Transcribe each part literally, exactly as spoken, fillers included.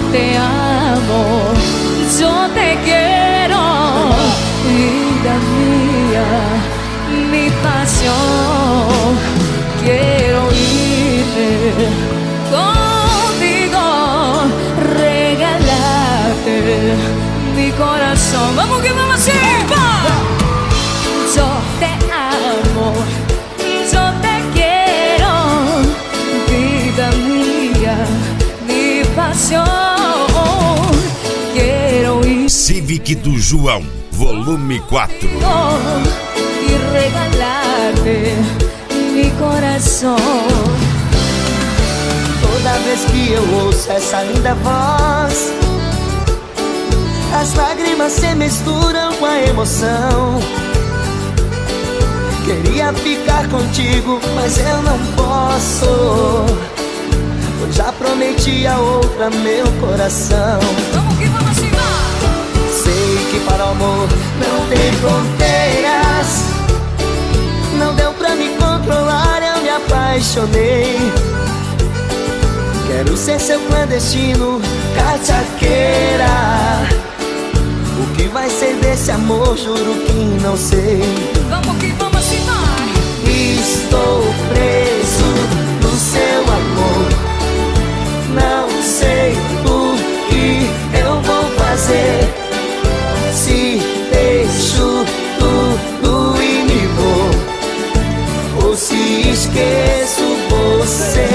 te amo, yo te quiero, vida mía, mi pasión. Quiero irme contigo, regalarte mi corazón. Vamos que vamos así, va. Yo te amo, yo te quiero, vida mía, mi pasión. Quero ir Civic do João, volume quatro. e regalarte mi coração. Toda vez que eu ouço essa linda voz, as lágrimas se misturam com a emoção. Queria ficar contigo, mas eu não posso, pois já prometi a outra meu coração. Vamos que vamos assim, vai! Sei que para o amor não tem fronteiras, não deu pra me controlar, eu me apaixonei. Quero ser seu clandestino, cachaqueira. O que vai ser desse amor, juro que não sei. Vamos que vamos assim, vai! Estou preso no seu amor, não sei o que eu vou fazer. Se deixo tudo e me vou, ou se esqueço você.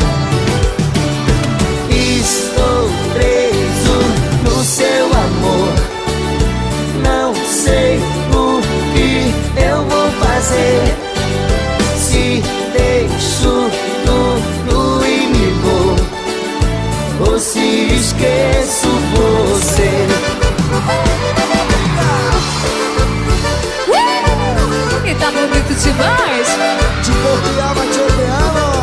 Estou preso no seu amor, não sei o que eu vou fazer. Se deixo tudo e me vou, ou se esqueço você. Uh! E tá bonito demais! De corpo e alma te amo.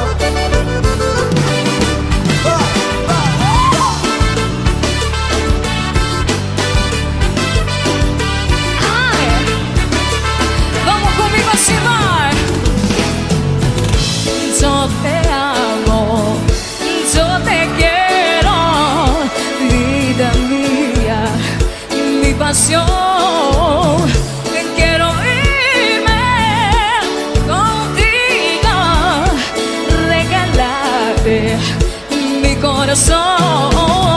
Ai! Vamos comigo assim, vai! Yo te amo, yo te quiero, vida mía, mi pasión. Quiero irme contigo, regalarte mi corazón.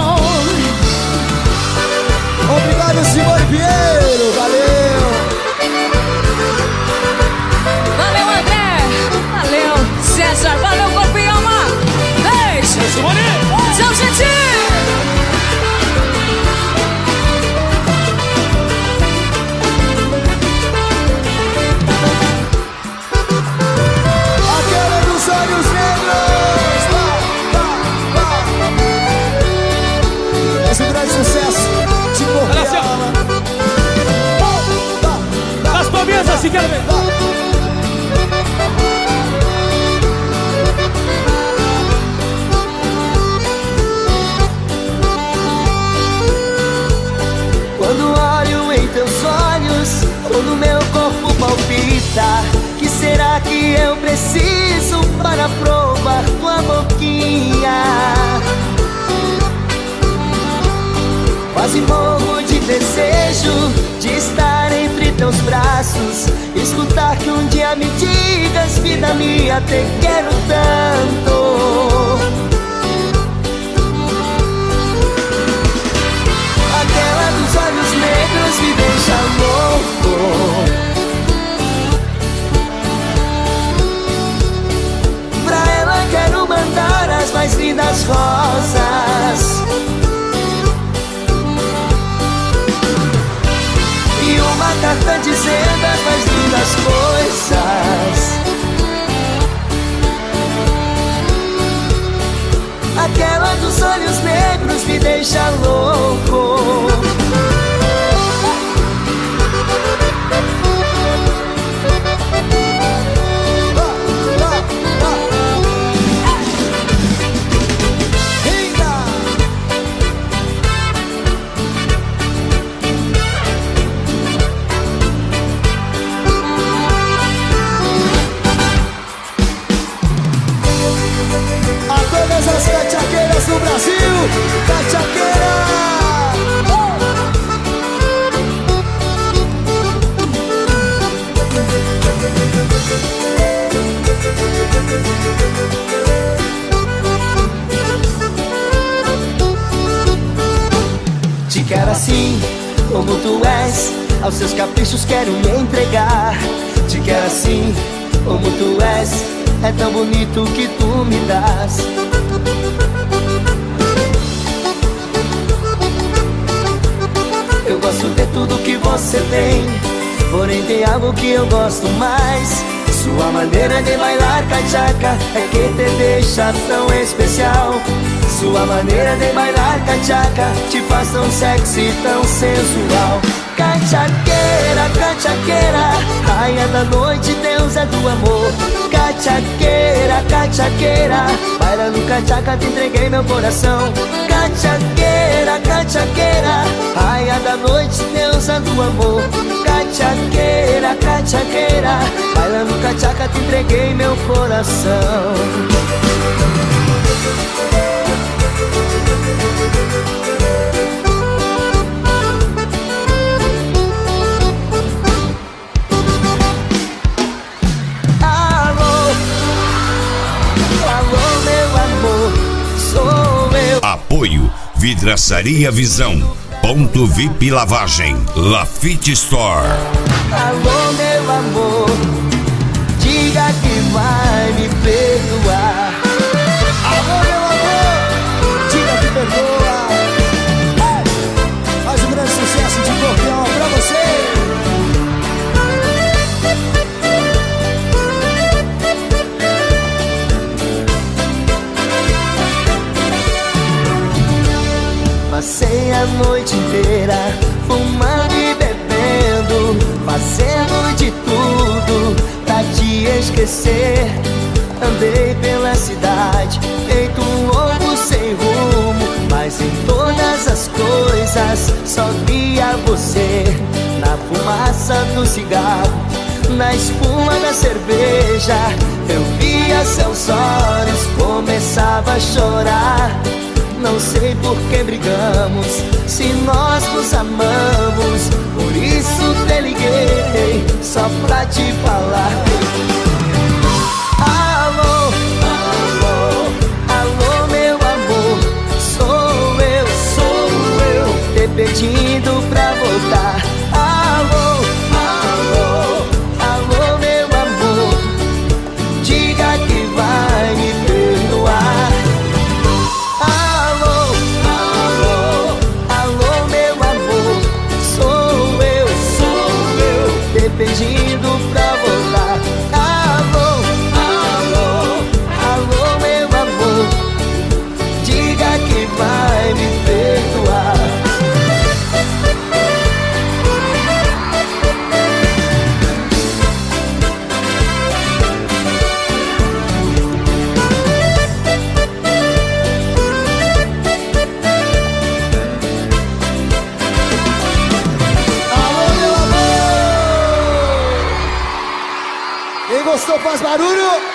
Obrigado, Simone Pinheiro, valeu! Valeu, André! Valeu, César! Valeu, corpo e alma! Beijo! Tchau, gente! Aquela dos olhos negros! Vá, vá, vá. Esse grande sucesso de corpo Olha e assim, ó. alma. Vá, vá, As palminhas assim, quero ver. vá. Quando olho em teus olhos, todo meu corpo palpita. Que será que eu preciso para provar tua boquinha? Quase morro de desejo de estar entre teus braços, escutar que um dia me digas, vida minha, te quero tanto. Aquela dos olhos negros me deixa louco. Pra ela quero mandar as mais lindas rosas e uma carta dizendo as mais lindas coisas. Aquela dos olhos negros me deixa louco. A todas as cachaqueiras do Brasil, cachaqueiras. aos seus caprichos quero me entregar. Te quero assim, como tu és, é tão bonito que tu me dás. Eu gosto de tudo que você tem, porém tem algo que eu gosto mais. Sua maneira de bailar cachaca é que te deixa tão especial. Sua maneira de bailar cachaca te faz tão sexy, tão sensual. Cachaqueira, cachaqueira, rainha da noite, deusa do amor. Cachaqueira, cachaqueira, bailando cachaca te entreguei meu coração. Cachaqueira, cachaqueira, rainha da noite, deusa do amor. Cachaqueira, cachaqueira, bailando cachaca te entreguei meu coração. Apoio Vidraçaria Visão, Ponto V I P Lavagem, Lafite Store. Alô meu amor, diga que vai me perdoar. Alô meu amor, diga que perdoa. Mais um grande sucesso de Corpião pra você. Passei a noite inteira fumando e bebendo, fazendo de tudo pra te esquecer. Andei pela cidade feito um louco sem rumo, mas em todas as coisas só via você. Na fumaça do cigarro, na espuma da cerveja, eu via seus olhos, começava a chorar. Não sei por que brigamos, se nós nos amamos. Por isso te liguei, só pra te falar. Alô, alô, alô meu amor, sou eu, sou eu, te pedindo pra voltar. Alô, alô, alô meu amor, diga que vai me perdoar. Pedindo pra voltar. Alô, alô, alô meu amor, diga que vai me perdoar. Gostou? Faz barulho!